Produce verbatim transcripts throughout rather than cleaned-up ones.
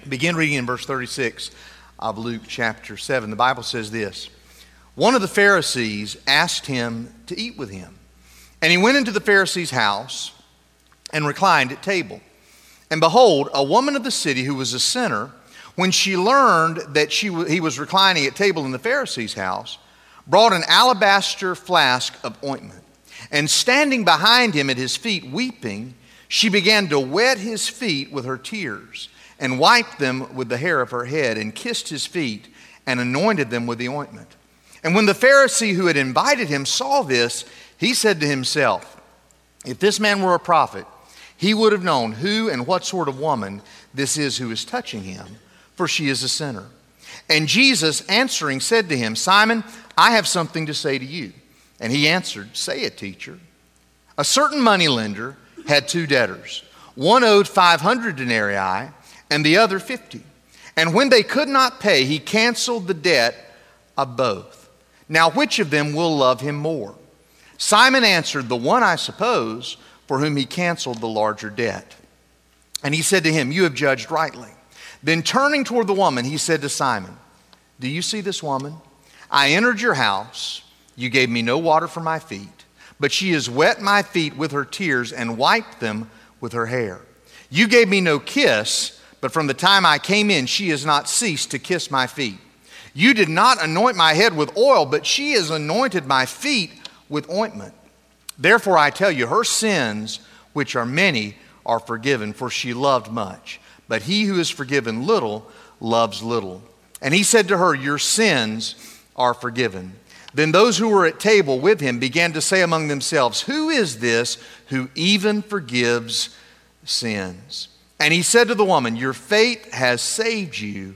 Begin reading in verse thirty-six of Luke chapter seven. The Bible says this: One of the Pharisees asked him to eat with him. And he went into the Pharisee's house and reclined at table. And behold, a woman of the city who was a sinner, when she learned that she w- he was reclining at table in the Pharisee's house, brought an alabaster flask of ointment. And standing behind him at his feet, weeping, she began to wet his feet with her tears, and wiped them with the hair of her head, and kissed his feet, and anointed them with the ointment. And when the Pharisee who had invited him saw this, he said to himself, if this man were a prophet, he would have known who and what sort of woman this is who is touching him, for she is a sinner. And Jesus answering said to him, Simon, I have something to say to you. And he answered, say it, teacher. A certain moneylender had two debtors. One owed five hundred denarii, and the other fifty. And when they could not pay, he canceled the debt of both. Now which of them will love him more? Simon answered, the one, I suppose, for whom he canceled the larger debt. And he said to him, you have judged rightly. Then turning toward the woman, he said to Simon, do you see this woman? I entered your house. You gave me no water for my feet, but she has wet my feet with her tears and wiped them with her hair. You gave me no kiss, but from the time I came in, she has not ceased to kiss my feet. You did not anoint my head with oil, but she has anointed my feet with ointment. Therefore I tell you, her sins, which are many, are forgiven, for she loved much. But he who is forgiven little loves little. And he said to her, your sins are forgiven. Then those who were at table with him began to say among themselves, who is this who even forgives sins? And he said to the woman, your faith has saved you.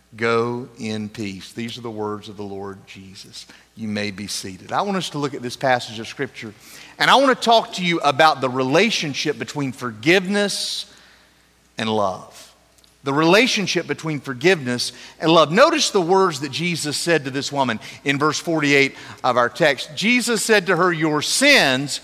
Go in peace. These are the words of the Lord Jesus. You may be seated. I want us to look at this passage of Scripture, and I want to talk to you about the relationship between forgiveness and love. The relationship between forgiveness and love. Notice the words that Jesus said to this woman in verse forty-eight of our text. Jesus said to her, your sins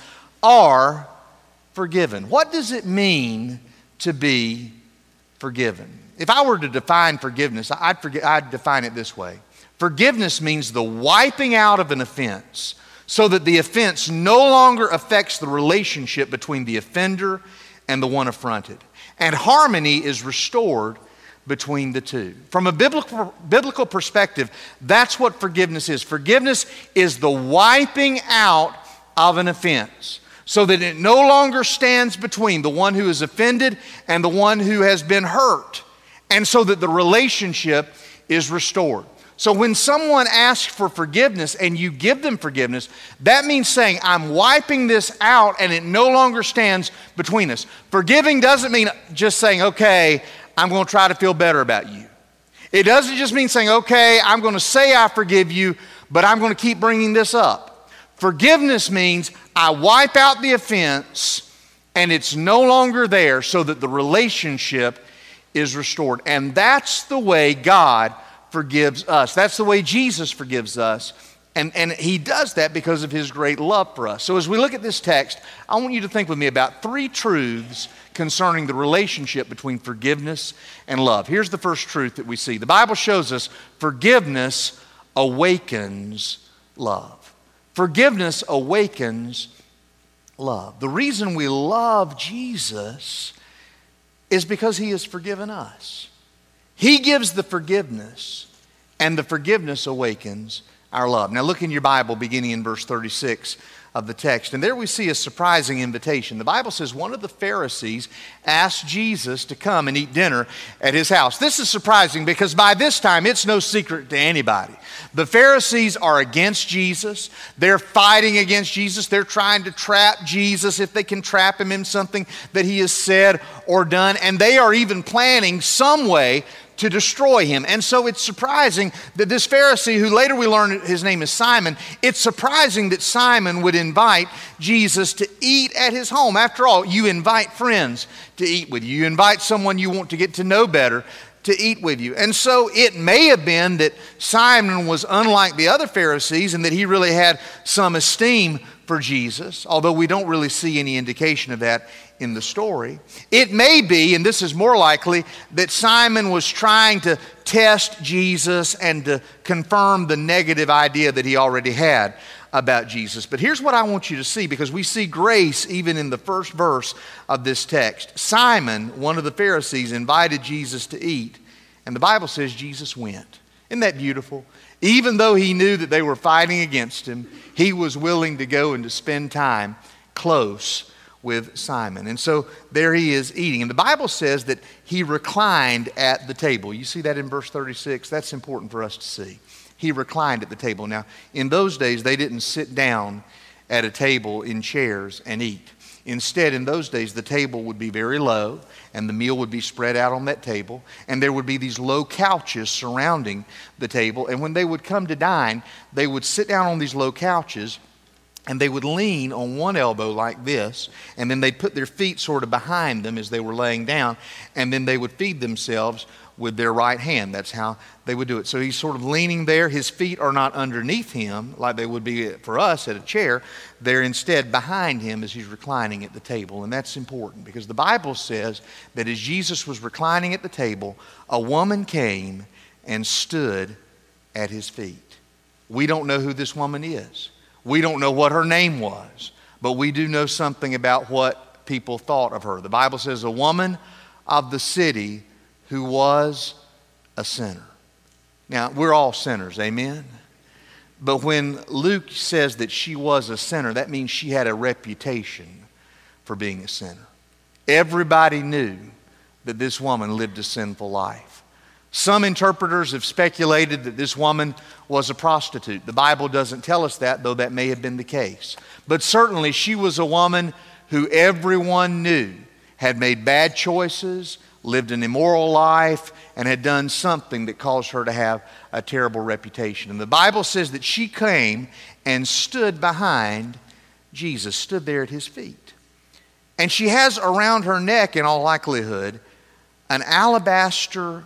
are forgiven. What does it mean to be forgiven? If I were to define forgiveness, I'd, forget, I'd define it this way. Forgiveness means the wiping out of an offense so that the offense no longer affects the relationship between the offender and the one affronted. And harmony is restored between the two. From a biblical, biblical perspective, that's what forgiveness is. Forgiveness is the wiping out of an offense so that it no longer stands between the one who is offended and the one who has been hurt, and so that the relationship is restored. So when someone asks for forgiveness and you give them forgiveness, that means saying, I'm wiping this out and it no longer stands between us. Forgiving doesn't mean just saying, okay, I'm going to try to feel better about you. It doesn't just mean saying, okay, I'm going to say I forgive you, but I'm going to keep bringing this up. Forgiveness means I wipe out the offense and it's no longer there so that the relationship is restored. And that's the way God forgives us. That's the way Jesus forgives us. And, and he does that because of his great love for us. So as we look at this text, I want you to think with me about three truths concerning the relationship between forgiveness and love. Here's the first truth that we see. The Bible shows us forgiveness awakens love. Forgiveness awakens love. The reason we love Jesus is because he has forgiven us. He gives the forgiveness, and the forgiveness awakens our love. Now look in your Bible beginning in verse thirty-six of the text, and there we see a surprising invitation. The Bible says one of the Pharisees asked Jesus to come and eat dinner at his house. This is surprising because by this time it's no secret to anybody. The Pharisees are against Jesus. They're fighting against Jesus. They're trying to trap Jesus if they can trap him in something that he has said or done, and they are even planning some way to destroy him. And so it's surprising that this Pharisee, who later we learn his name is Simon, it's surprising that Simon would invite Jesus to eat at his home. After all, you invite friends to eat with you. You invite someone you want to get to know better to eat with you. And so it may have been that Simon was unlike the other Pharisees and that he really had some esteem for Jesus, although we don't really see any indication of that in the story. It may be, and this is more likely, that Simon was trying to test Jesus and to confirm the negative idea that he already had about Jesus. But here's what I want you to see, because we see grace even in the first verse of this text. Simon, one of the Pharisees, invited Jesus to eat, and the Bible says Jesus went. Isn't that beautiful? Even though he knew that they were fighting against him, he was willing to go and to spend time close with Simon. And so there he is eating. And the Bible says that he reclined at the table. You see that in verse thirty-six? That's important for us to see. He reclined at the table. Now, in those days, they didn't sit down at a table in chairs and eat. Instead, in those days, the table would be very low, and the meal would be spread out on that table, and there would be these low couches surrounding the table. And when they would come to dine, they would sit down on these low couches, and they would lean on one elbow like this, and then they'd put their feet sort of behind them as they were laying down, and then they would feed themselves with their right hand. That's how they would do it. So he's sort of leaning there. His feet are not underneath him like they would be for us at a chair. They're instead behind him as he's reclining at the table. And that's important, because the Bible says that as Jesus was reclining at the table, a woman came and stood at his feet. We don't know who this woman is. We don't know what her name was, but we do know something about what people thought of her. The Bible says a woman of the city who was a sinner. Now, we're all sinners, amen? But when Luke says that she was a sinner, that means she had a reputation for being a sinner. Everybody knew that this woman lived a sinful life. Some interpreters have speculated that this woman was a prostitute. The Bible doesn't tell us that, though that may have been the case. But certainly she was a woman who everyone knew had made bad choices, lived an immoral life, and had done something that caused her to have a terrible reputation. And the Bible says that she came and stood behind Jesus, stood there at his feet. And she has around her neck, in all likelihood, an alabaster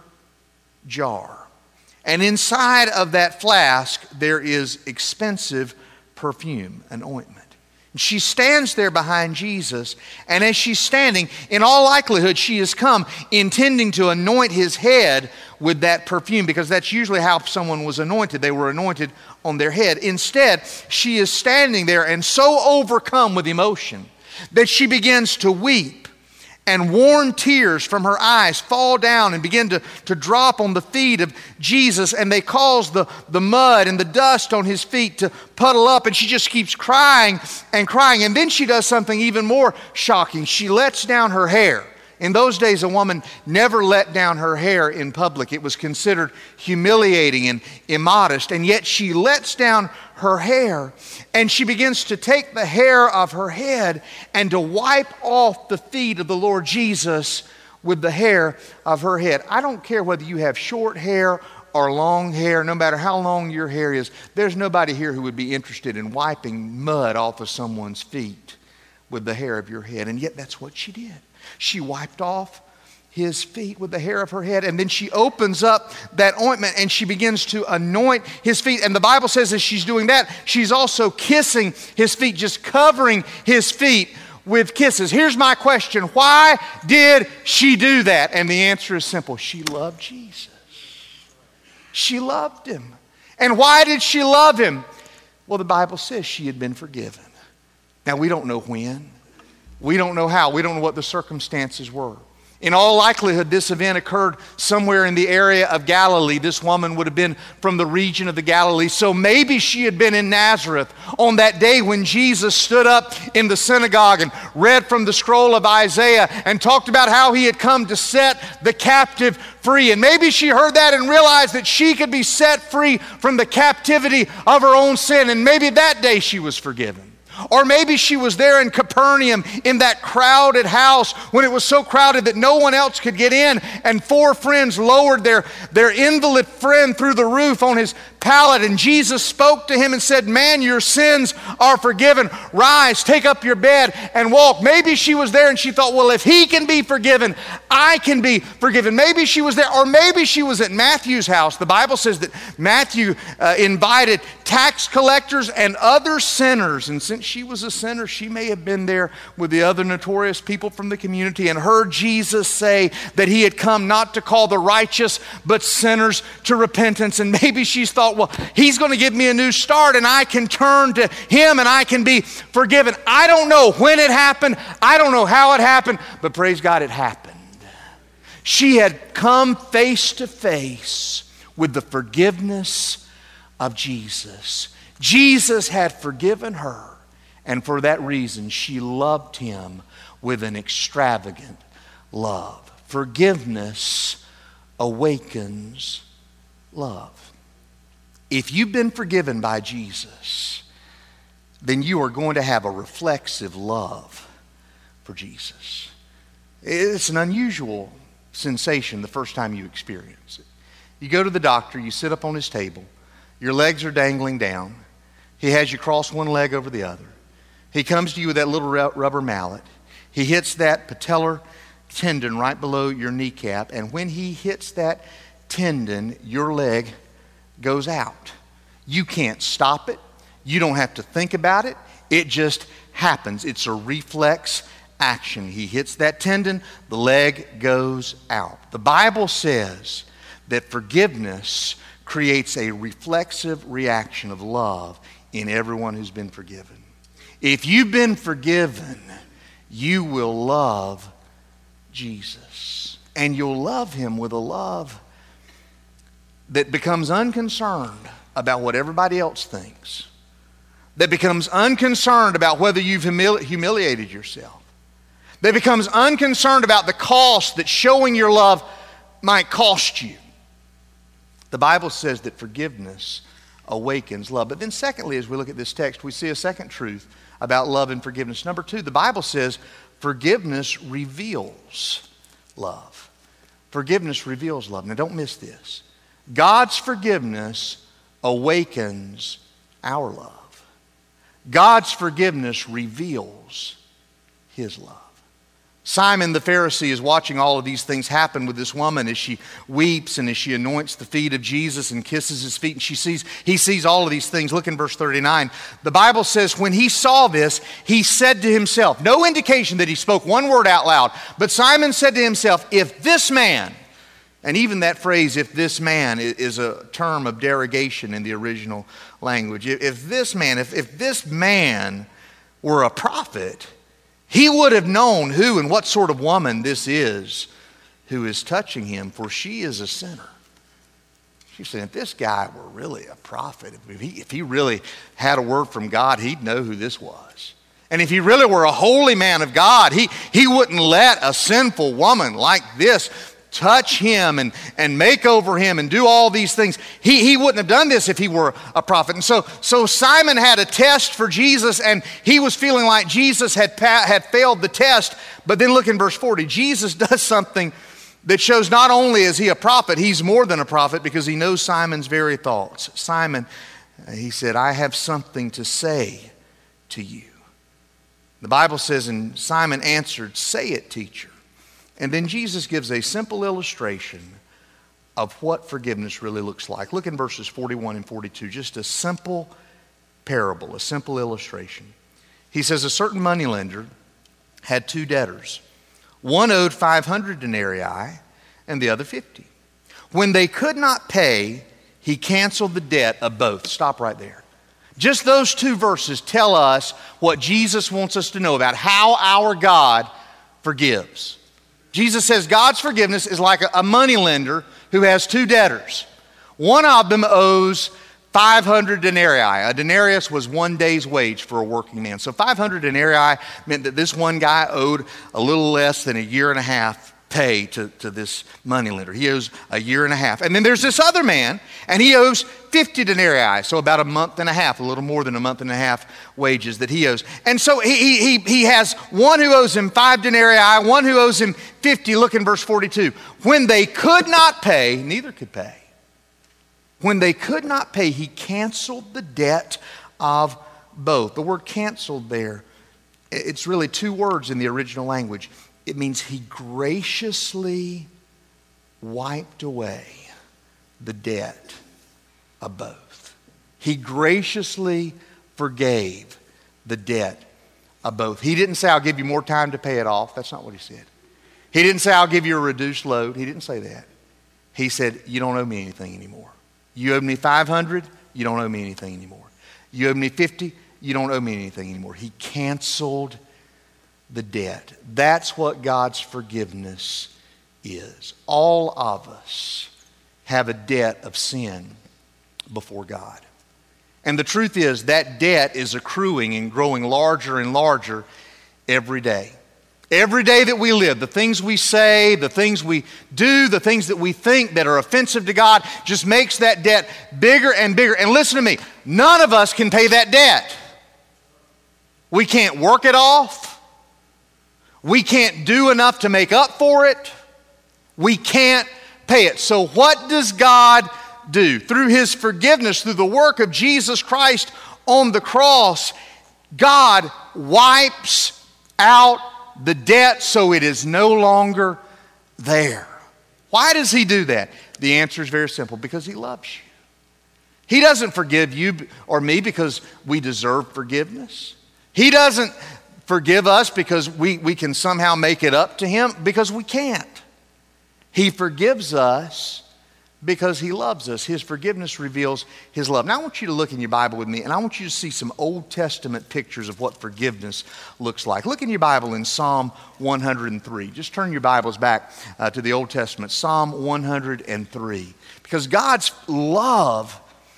jar. And inside of that flask, there is expensive perfume, an ointment. She stands there behind Jesus, and as she's standing, in all likelihood, she has come intending to anoint his head with that perfume, because that's usually how someone was anointed. They were anointed on their head. Instead, she is standing there and so overcome with emotion that she begins to weep, and warm tears from her eyes fall down and begin to, to drop on the feet of Jesus, and they cause the, the mud and the dust on his feet to puddle up, and she just keeps crying and crying. And then she does something even more shocking. She lets down her hair. In those days, a woman never let down her hair in public. It was considered humiliating and immodest, and yet she lets down her hair, and she begins to take the hair of her head and to wipe off the feet of the Lord Jesus with the hair of her head. I don't care whether you have short hair or long hair, no matter how long your hair is, there's nobody here who would be interested in wiping mud off of someone's feet with the hair of your head, and yet that's what she did. She wiped off his feet with the hair of her head, and then she opens up that ointment and she begins to anoint his feet. And the Bible says as she's doing that, she's also kissing his feet, just covering his feet with kisses. Here's my question: why did she do that? And the answer is simple. She loved Jesus. She loved him. And why did she love him? Well, the Bible says she had been forgiven. Now, we don't know when. We don't know how. We don't know what the circumstances were. In all likelihood, this event occurred somewhere in the area of Galilee. This woman would have been from the region of the Galilee. So maybe she had been in Nazareth on that day when Jesus stood up in the synagogue and read from the scroll of Isaiah and talked about how he had come to set the captive free. And maybe she heard that and realized that she could be set free from the captivity of her own sin. And maybe that day she was forgiven. Or maybe she was there in Capernaum in that crowded house when it was so crowded that no one else could get in, and four friends lowered their, their invalid friend through the roof on his pallet, and Jesus spoke to him and said, "Man, your sins are forgiven. Rise, take up your bed and walk." Maybe she was there and she thought, well, if he can be forgiven, I can be forgiven. Maybe she was there, or maybe she was at Matthew's house. The Bible says that Matthew uh, invited tax collectors and other sinners, and since she was a sinner. She may have been there with the other notorious people from the community and heard Jesus say that he had come not to call the righteous, but sinners to repentance. And maybe she's thought, well, he's going to give me a new start and I can turn to him and I can be forgiven. I don't know when it happened. I don't know how it happened, but praise God, it happened. She had come face to face with the forgiveness of Jesus. Jesus had forgiven her, and for that reason, she loved him with an extravagant love. Forgiveness awakens love. If you've been forgiven by Jesus, then you are going to have a reflexive love for Jesus. It's an unusual sensation the first time you experience it. You go to the doctor, you sit up on his table, your legs are dangling down, he has you cross one leg over the other. He comes to you with that little rubber mallet, he hits that patellar tendon right below your kneecap, and when he hits that tendon, your leg goes out. You can't stop it, you don't have to think about it, it just happens. It's a reflex action. He hits that tendon, the leg goes out. The Bible says that forgiveness creates a reflexive reaction of love in everyone who's been forgiven. If you've been forgiven, you will love Jesus. And you'll love him with a love that becomes unconcerned about what everybody else thinks, that becomes unconcerned about whether you've humili- humiliated yourself, that becomes unconcerned about the cost that showing your love might cost you. The Bible says that forgiveness awakens love. But then secondly, as we look at this text, we see a second truth about love and forgiveness. Number two, the Bible says forgiveness reveals love. Forgiveness reveals love. Now don't miss this. God's forgiveness awakens our love. God's forgiveness reveals his love. Simon the Pharisee is watching all of these things happen with this woman as she weeps and as she anoints the feet of Jesus and kisses his feet. And she sees, he sees all of these things. Look in verse thirty-nine. The Bible says, when he saw this, he said to himself, no indication that he spoke one word out loud, but Simon said to himself, if this man, and even that phrase, if this man, is a term of derogation in the original language. If this man, if, if this man were a prophet, he would have known who and what sort of woman this is who is touching him, for she is a sinner. She said, if this guy were really a prophet, if he, if he really had a word from God, he'd know who this was. And if he really were a holy man of God, he, he wouldn't let a sinful woman like this touch him and, and make over him and do all these things. He, he wouldn't have done this if he were a prophet. And so, so Simon had a test for Jesus, and he was feeling like Jesus had, pa- had failed the test. But then look in verse forty. Jesus does something that shows not only is he a prophet, he's more than a prophet because he knows Simon's very thoughts. Simon, he said, I have something to say to you. The Bible says, and Simon answered, say it, teacher. And then Jesus gives a simple illustration of what forgiveness really looks like. Look in verses forty-one and forty-two, just a simple parable, a simple illustration. He says, a certain moneylender had two debtors. One owed five hundred denarii and the other fifty. When they could not pay, he canceled the debt of both. Stop right there. Just those two verses tell us what Jesus wants us to know about how our God forgives. Jesus says God's forgiveness is like a moneylender who has two debtors. One of them owes five hundred denarii. A denarius was one day's wage for a working man. So five hundred denarii meant that this one guy owed a little less than a year and a half pay to, to this moneylender. He owes a year and a half. And then there's this other man, and he owes fifty denarii, so about a month and a half, a little more than a month and a half wages that he owes. And so he, he, he has one who owes him five denarii, one who owes him fifty. Look in verse forty-two. When they could not pay, neither could pay. When they could not pay, he canceled the debt of both. The word canceled there, it's really two words in the original language. It means he graciously wiped away the debt of both. He graciously forgave the debt of both. He didn't say, I'll give you more time to pay it off. That's not what he said. He didn't say, I'll give you a reduced load. He didn't say that. He said, you don't owe me anything anymore. You owe me five hundred, you don't owe me anything anymore. You owe me fifty, you don't owe me anything anymore. He canceled the debt. That's what God's forgiveness is. All of us have a debt of sin before God. And the truth is that debt is accruing and growing larger and larger every day. Every day that we live, the things we say, the things we do, the things that we think that are offensive to God just makes that debt bigger and bigger. And listen to me, none of us can pay that debt. We can't work it off. We can't do enough to make up for it. We can't pay it. So what does God do? Through His forgiveness, through the work of Jesus Christ on the cross, God wipes out the debt so it is no longer there. Why does He do that? The answer is very simple. Because He loves you. He doesn't forgive you or me because we deserve forgiveness. He doesn't forgive us because we, we can somehow make it up to Him, because we can't. He forgives us because He loves us. His forgiveness reveals His love. Now I want you to look in your Bible with me, and I want you to see some Old Testament pictures of what forgiveness looks like. Look in your Bible in Psalm one hundred three. Just turn your Bibles back uh, to the Old Testament, Psalm one hundred three. Because God's love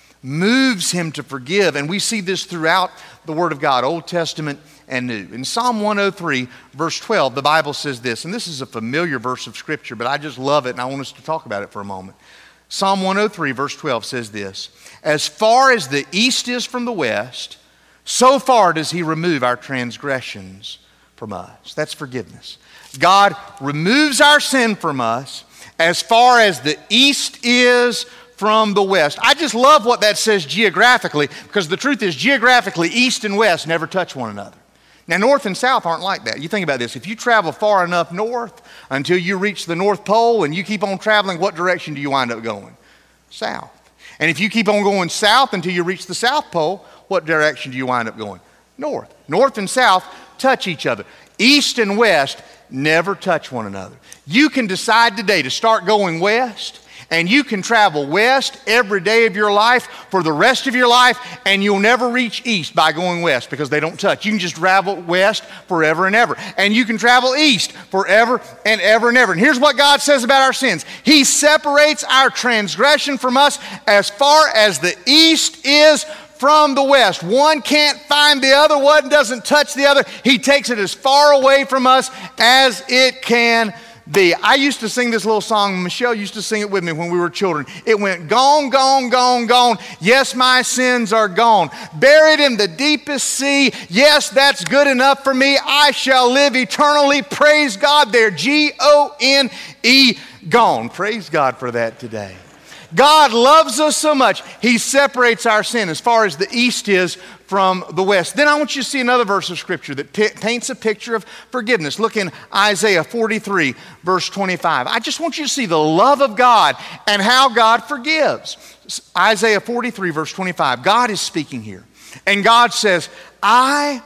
moves Him to forgive, and we see this throughout the Word of God, Old Testament and New. In Psalm one oh three, verse twelve, the Bible says this, and this is a familiar verse of Scripture, but I just love it, and I want us to talk about it for a moment. Psalm one oh three, verse twelve says this, as far as the east is from the west, so far does He remove our transgressions from us. That's forgiveness. God removes our sin from us as far as the east is from the west. I just love what that says geographically, because the truth is, geographically, east and west never touch one another. Now, north and south aren't like that. You think about this. If you travel far enough north until you reach the North Pole and you keep on traveling, what direction do you wind up going? South. And if you keep on going south until you reach the South Pole, what direction do you wind up going? North. North and south touch each other. East and west never touch one another. You can decide today to start going west, and you can travel west every day of your life for the rest of your life, and you'll never reach east by going west because they don't touch. You can just travel west forever and ever. And you can travel east forever and ever and ever. And here's what God says about our sins. He separates our transgression from us as far as the east is from the west. One can't find the other. One doesn't touch the other. He takes it as far away from us as it can be. I used to sing this little song. Michelle used to sing it with me when we were children. It went, gone, gone, gone, gone. Yes, my sins are gone. Buried in the deepest sea. Yes, that's good enough for me. I shall live eternally. Praise God. They're G O N E, gone. Praise God for that today. God loves us so much, He separates our sin as far as the east is from the west. Then I want you to see another verse of Scripture that p- paints a picture of forgiveness. Look in Isaiah forty-three, verse twenty-five. I just want you to see the love of God and how God forgives. Isaiah forty-three, verse twenty-five. God is speaking here. And God says, I,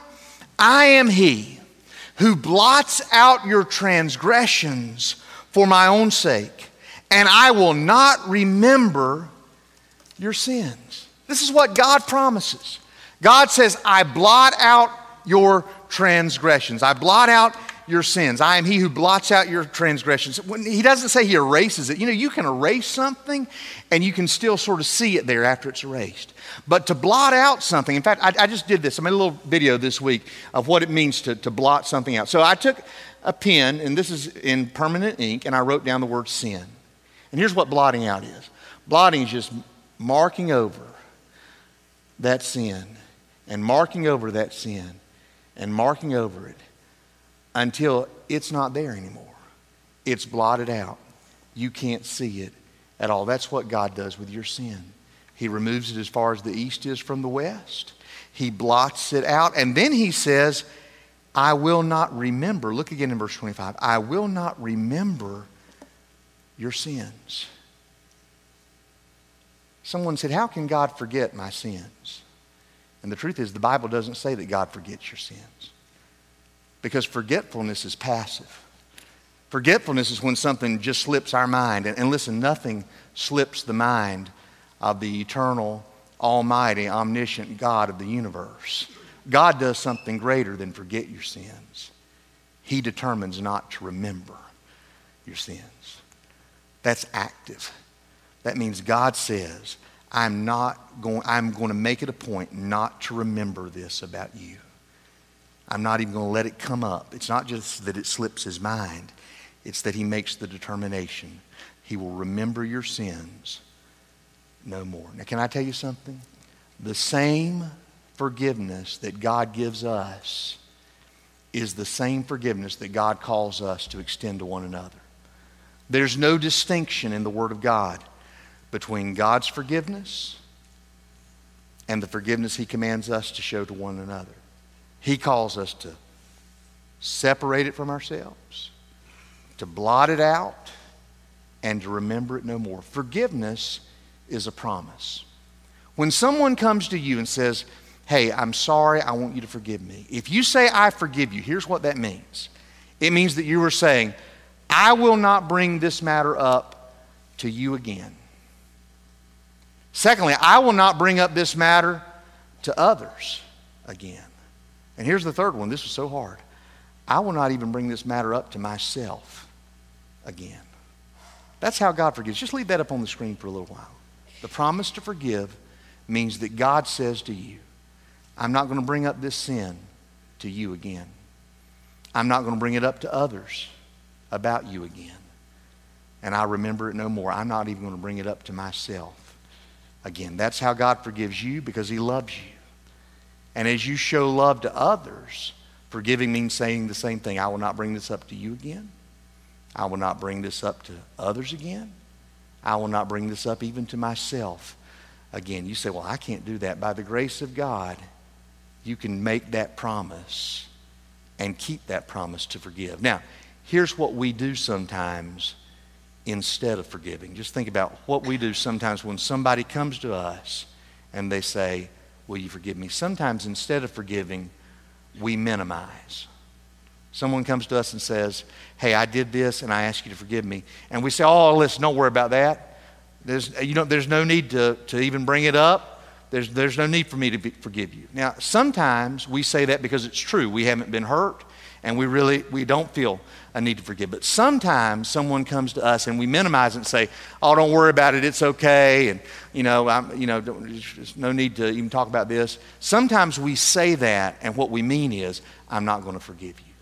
I am He who blots out your transgressions for my own sake, and I will not remember your sins. This is what God promises. God says, I blot out your transgressions. I blot out your sins. I am He who blots out your transgressions. When He doesn't say He erases it. You know, you can erase something and you can still sort of see it there after it's erased. But to blot out something, in fact, I, I just did this. I made a little video this week of what it means to, to blot something out. So I took a pen, and this is in permanent ink, and I wrote down the word sin. And here's what blotting out is. Blotting is just marking over that sin and marking over that sin and marking over it until it's not there anymore. It's blotted out. You can't see it at all. That's what God does with your sin. He removes it as far as the east is from the west. He blots it out. And then He says, I will not remember. Look again in verse twenty-five. I will not remember your sins. Someone said, how can God forget my sins? And the truth is, the Bible doesn't say that God forgets your sins. Because forgetfulness is passive. Forgetfulness is when something just slips our mind. And, and listen, nothing slips the mind of the eternal, almighty, omniscient God of the universe. God does something greater than forget your sins. He determines not to remember your sins. That's active. That means God says, I'm not going, I'm going to make it a point not to remember this about you. I'm not even going to let it come up. It's not just that it slips his mind. It's that he makes the determination. He will remember your sins no more. Now, can I tell you something? The same forgiveness that God gives us is the same forgiveness that God calls us to extend to one another. There's no distinction in the Word of God between God's forgiveness and the forgiveness he commands us to show to one another. He calls us to separate it from ourselves, to blot it out, and to remember it no more. Forgiveness is a promise. When someone comes to you and says, hey, I'm sorry, I want you to forgive me. If you say, I forgive you, here's what that means. It means that you are saying, I will not bring this matter up to you again. Secondly, I will not bring up this matter to others again. And here's the third one. This was so hard. I will not even bring this matter up to myself again. That's how God forgives. Just leave that up on the screen for a little while. The promise to forgive means that God says to you, I'm not going to bring up this sin to you again. I'm not going to bring it up to others about you again. And I remember it no more. I'm not even going to bring it up to myself again. That's how God forgives you, because he loves you. And as you show love to others, forgiving means saying the same thing. I will not bring this up to you again. I will not bring this up to others again. I will not bring this up even to myself again. You say, well, I can't do that. By the grace of God, you can make that promise and keep that promise to forgive. Now, here's what we do sometimes instead of forgiving. Just think about what we do sometimes when somebody comes to us and they say, will you forgive me? Sometimes instead of forgiving, we minimize. Someone comes to us and says, hey, I did this and I ask you to forgive me. And we say, oh, listen, don't worry about that. There's, you know, there's no need to, to even bring it up. There's, there's no need for me to be, forgive you. Now, sometimes we say that because it's true. We haven't been hurt and we really, we don't feel a need to forgive. But sometimes someone comes to us and we minimize it and say, oh, don't worry about it. It's okay. And, you know, I'm, you know, don't, there's no need to even talk about this. Sometimes we say that and what we mean is, I'm not going to forgive you.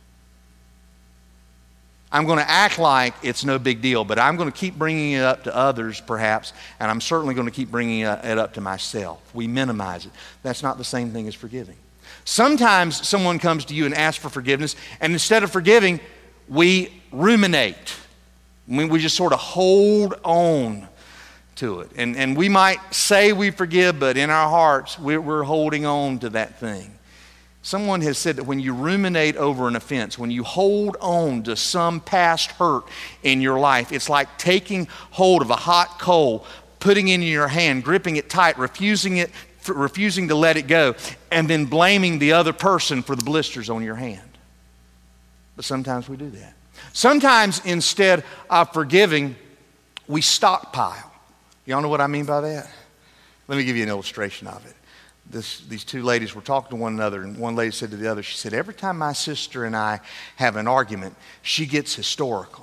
I'm going to act like it's no big deal, but I'm going to keep bringing it up to others perhaps, and I'm certainly going to keep bringing it up to myself. We minimize it. That's not the same thing as forgiving. Sometimes someone comes to you and asks for forgiveness, and instead of forgiving, we ruminate. We, we just sort of hold on to it. And, and we might say we forgive, but in our hearts, we're, we're holding on to that thing. Someone has said that when you ruminate over an offense, when you hold on to some past hurt in your life, it's like taking hold of a hot coal, putting it in your hand, gripping it tight, refusing it, refusing to let it go, and then blaming the other person for the blisters on your hand. But sometimes we do that. Sometimes instead of forgiving, we stockpile. Y'all know what I mean by that? Let me give you an illustration of it. This, these two ladies were talking to one another, and one lady said to the other, she said, every time my sister and I have an argument, she gets historical.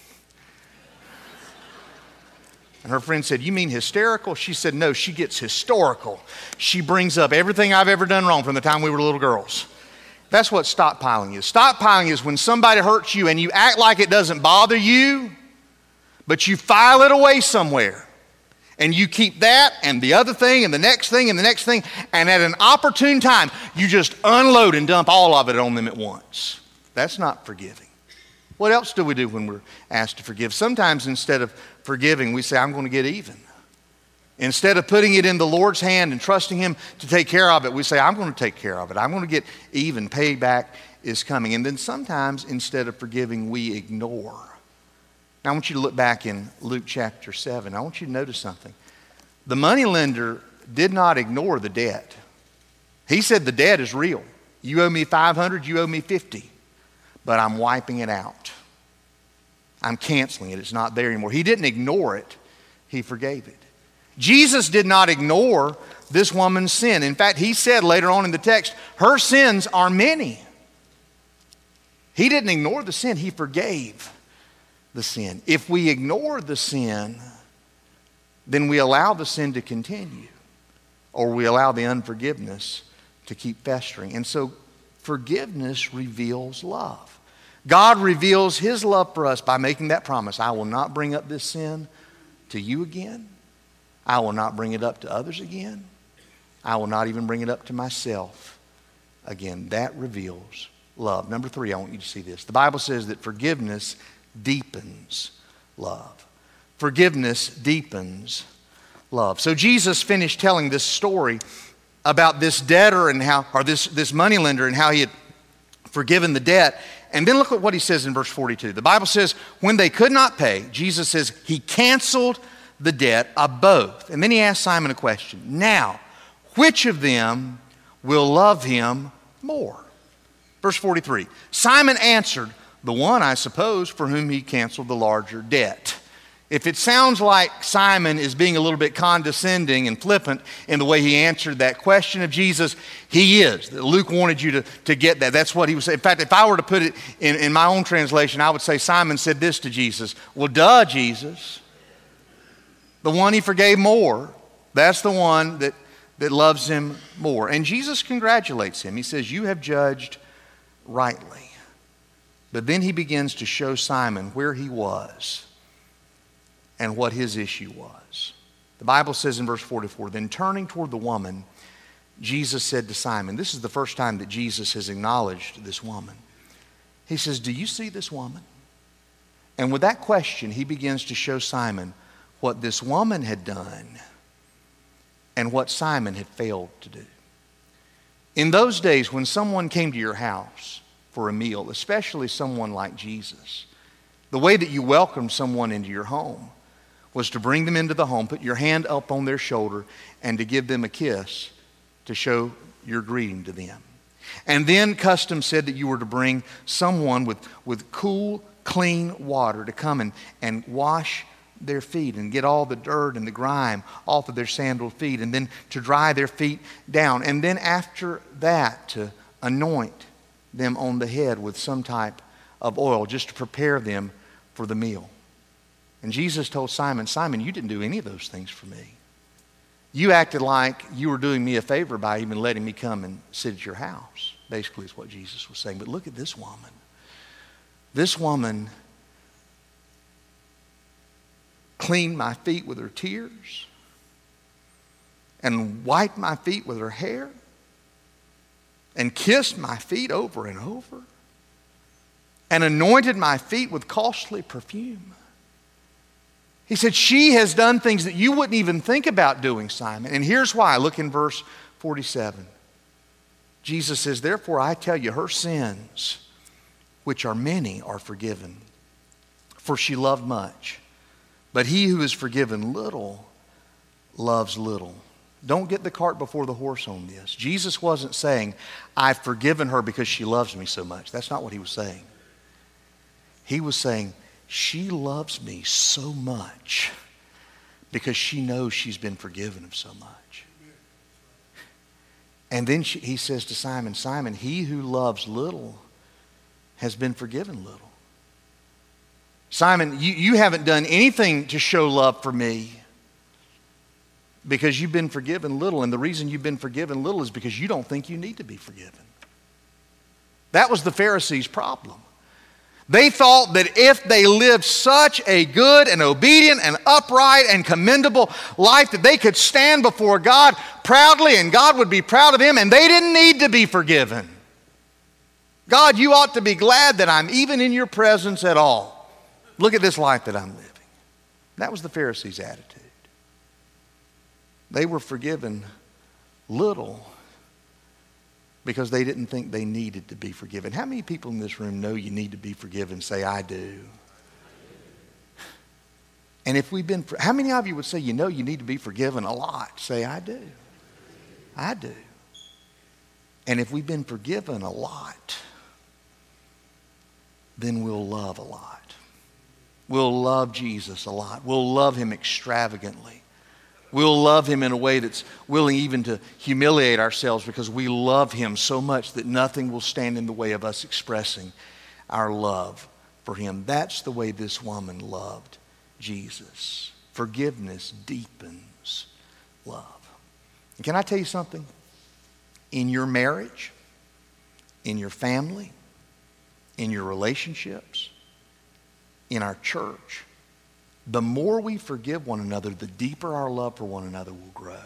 And her friend said, you mean hysterical? She said, no, she gets historical. She brings up everything I've ever done wrong from the time we were little girls. That's what stockpiling is. Stockpiling is when somebody hurts you and you act like it doesn't bother you, but you file it away somewhere. And you keep that and the other thing and the next thing and the next thing, and at an opportune time, you just unload and dump all of it on them at once. That's not forgiving. What else do we do when we're asked to forgive? Sometimes instead of forgiving, we say, I'm going to get even. Instead of putting it in the Lord's hand and trusting Him to take care of it, we say, I'm going to take care of it. I'm going to get even. Payback is coming. And then sometimes instead of forgiving, we ignore. Now, I want you to look back in Luke chapter seven. I want you to notice something. The moneylender did not ignore the debt. He said the debt is real. You owe me five hundred, you owe me fifty. But I'm wiping it out. I'm canceling it. It's not there anymore. He didn't ignore it. He forgave it. Jesus did not ignore this woman's sin. In fact, he said later on in the text, her sins are many. He didn't ignore the sin. He forgave the sin. If we ignore the sin, then we allow the sin to continue, or we allow the unforgiveness to keep festering. And so forgiveness reveals love. God reveals his love for us by making that promise. I will not bring up this sin to you again. I will not bring it up to others again. I will not even bring it up to myself again. That reveals love. Number three, I want you to see this. The Bible says that forgiveness deepens love. Forgiveness deepens love. So Jesus finished telling this story about this debtor and how, or this, this moneylender and how he had forgiven the debt. And then look at what he says in verse forty-two. The Bible says, when they could not pay, Jesus says he canceled the debt of both. And then he asked Simon a question. Now, which of them will love him more? Verse forty-three. Simon answered, the one, I suppose, for whom he canceled the larger debt. If it sounds like Simon is being a little bit condescending and flippant in the way he answered that question of Jesus, he is. Luke wanted you to, to get that. That's what he was saying. In fact, if I were to put it in, in my own translation, I would say Simon said this to Jesus. Well, duh, Jesus. The one he forgave more, that's the one that, that loves him more. And Jesus congratulates him. He says, you have judged rightly. But then he begins to show Simon where he was and what his issue was. The Bible says in verse forty-four, then turning toward the woman, Jesus said to Simon, this is the first time that Jesus has acknowledged this woman. He says, do you see this woman? And with that question, he begins to show Simon what this woman had done and what Simon had failed to do. In those days, when someone came to your house for a meal, especially someone like Jesus, the way that you welcomed someone into your home was to bring them into the home, put your hand up on their shoulder, and to give them a kiss to show your greeting to them. And then custom said that you were to bring someone with, with cool, clean water to come and, and wash their feet and get all the dirt and the grime off of their sandaled feet, and then to dry their feet down. And then after that, to anoint them on the head with some type of oil just to prepare them for the meal. And Jesus told Simon, Simon, you didn't do any of those things for me. You acted like you were doing me a favor by even letting me come and sit at your house. Basically is what Jesus was saying. But look at this woman. This woman cleaned my feet with her tears and wiped my feet with her hair and kissed my feet over and over and anointed my feet with costly perfume. He said, she has done things that you wouldn't even think about doing, Simon. And here's why. Look in verse forty-seven. Jesus says, therefore I tell you, her sins, which are many, are forgiven. For she loved much. But he who is forgiven little loves little. Don't get the cart before the horse on this. Jesus wasn't saying, I've forgiven her because she loves me so much. That's not what he was saying. He was saying, she loves me so much because she knows she's been forgiven of so much. And then she, he says to Simon, Simon, he who loves little has been forgiven little. Simon, you, you haven't done anything to show love for me because you've been forgiven little. And the reason you've been forgiven little is because you don't think you need to be forgiven. That was the Pharisees' problem. They thought that if they lived such a good and obedient and upright and commendable life that they could stand before God proudly and God would be proud of them, and they didn't need to be forgiven. God, you ought to be glad that I'm even in your presence at all. Look at this life that I'm living. That was the Pharisees' attitude. They were forgiven little because they didn't think they needed to be forgiven. How many people in this room know you need to be forgiven? Say, I do. And if we've been, how many of you would say you know you need to be forgiven a lot? Say, I do. I do. And if we've been forgiven a lot, then we'll love a lot. We'll love Jesus a lot. We'll love him extravagantly. We'll love him in a way that's willing even to humiliate ourselves because we love him so much that nothing will stand in the way of us expressing our love for him. That's the way this woman loved Jesus. Forgiveness deepens love. And can I tell you something? In your marriage, in your family, in your relationships, in our church, the more we forgive one another, the deeper our love for one another will grow.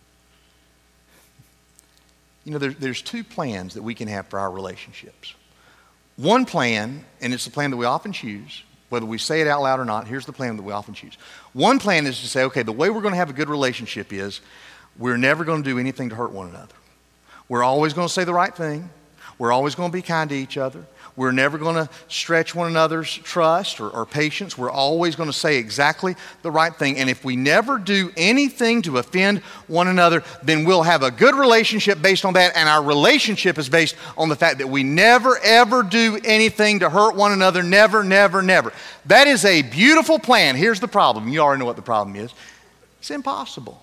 You know, there, there's two plans that we can have for our relationships. One plan, and it's the plan that we often choose, whether we say it out loud or not, here's the plan that we often choose. One plan is to say, okay, the way we're going to have a good relationship is we're never going to do anything to hurt one another. We're always going to say the right thing. We're always going to be kind to each other. We're never going to stretch one another's trust or, or patience. We're always going to say exactly the right thing. And if we never do anything to offend one another, then we'll have a good relationship based on that. And our relationship is based on the fact that we never, ever do anything to hurt one another. Never, never, never. That is a beautiful plan. Here's the problem. You already know what the problem is. It's impossible.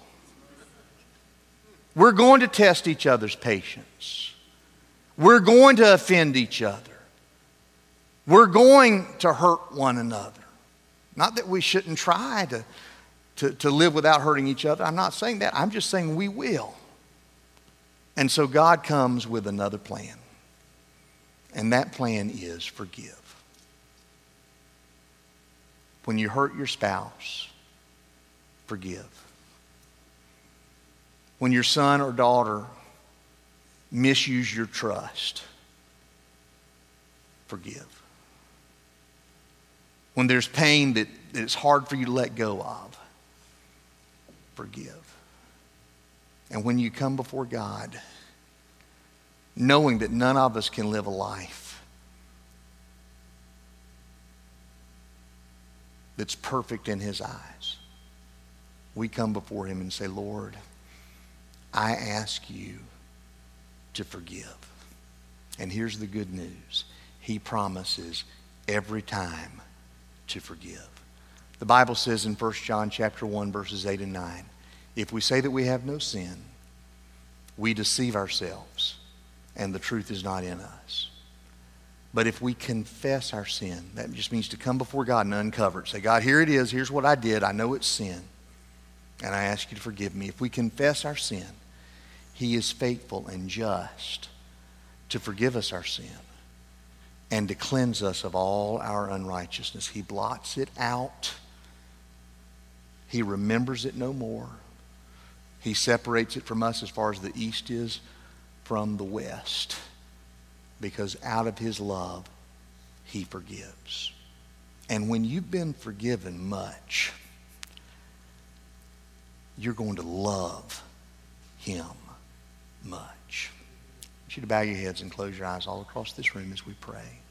We're going to test each other's patience. We're going to offend each other. We're going to hurt one another. Not that we shouldn't try to, to, to live without hurting each other. I'm not saying that. I'm just saying we will. And so God comes with another plan. And that plan is forgive. When you hurt your spouse, forgive. When your son or daughter misuse your trust, forgive. When there's pain that, that it's hard for you to let go of, forgive. And when you come before God, knowing that none of us can live a life that's perfect in his eyes, we come before him and say, Lord, I ask you to forgive. And here's the good news. He promises every time to forgive. The Bible says in First John chapter one, verses eight and nine, if we say that we have no sin, we deceive ourselves, and the truth is not in us. But if we confess our sin, that just means to come before God and uncover it. Say, God, here it is. Here's what I did. I know it's sin, and I ask you to forgive me. If we confess our sin, he is faithful and just to forgive us our sin and to cleanse us of all our unrighteousness. He blots it out. He remembers it no more. He separates it from us as far as the east is from the west, because out of his love, he forgives. And when you've been forgiven much, you're going to love him much. I want you to bow your heads and close your eyes all across this room as we pray.